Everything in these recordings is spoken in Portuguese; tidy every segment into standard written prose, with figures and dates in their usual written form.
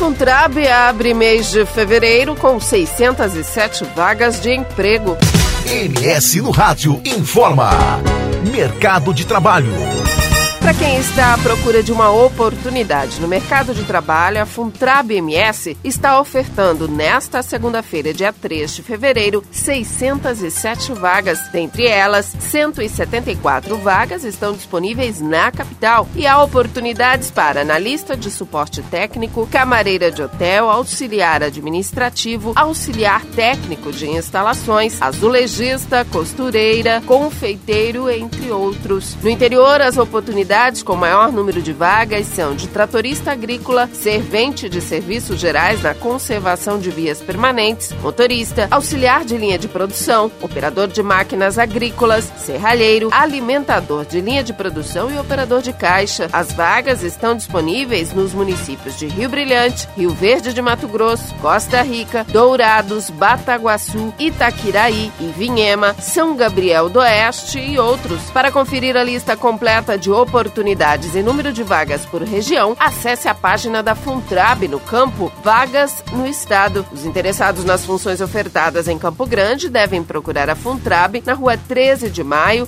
Funtrab abre mês de fevereiro com 607 vagas de emprego. MS no Rádio informa. Mercado de trabalho. Para quem está à procura de uma oportunidade no mercado de trabalho, a Funtrab MS está ofertando nesta segunda-feira, dia 3 de fevereiro, 607 vagas. Dentre elas, 174 vagas estão disponíveis na capital e há oportunidades para analista de suporte técnico, camareira de hotel, auxiliar administrativo, auxiliar técnico de instalações, azulejista, costureira, confeiteiro, entre outros. No interior, as oportunidades com maior número de vagas são de tratorista agrícola, servente de serviços gerais na conservação de vias permanentes, motorista, auxiliar de linha de produção, operador de máquinas agrícolas, serralheiro, alimentador de linha de produção e operador de caixa. As vagas estão disponíveis nos municípios de Rio Brilhante, Rio Verde de Mato Grosso, Costa Rica, Dourados, Bataguaçu, Itaquiraí, Ivinhema, São Gabriel do Oeste e outros. Para conferir a lista completa de oportunidades e número de vagas por região, acesse a página da Funtrab no campo Vagas no Estado. Os interessados nas funções ofertadas em Campo Grande devem procurar a Funtrab na rua 13 de maio,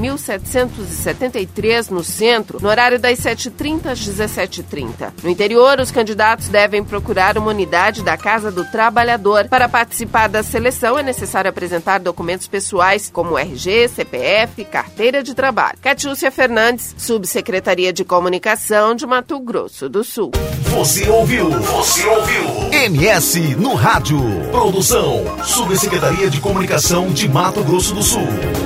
2773, no centro, no horário das 7h30 às 17h30. No interior, os candidatos devem procurar uma unidade da Casa do Trabalhador. Para participar da seleção, é necessário apresentar documentos pessoais como RG, CPF, carteira de trabalho. Catiúcia Fernandes, Subsecretaria de Comunicação de Mato Grosso do Sul. Você ouviu? MS no Rádio. Produção, Subsecretaria de Comunicação de Mato Grosso do Sul.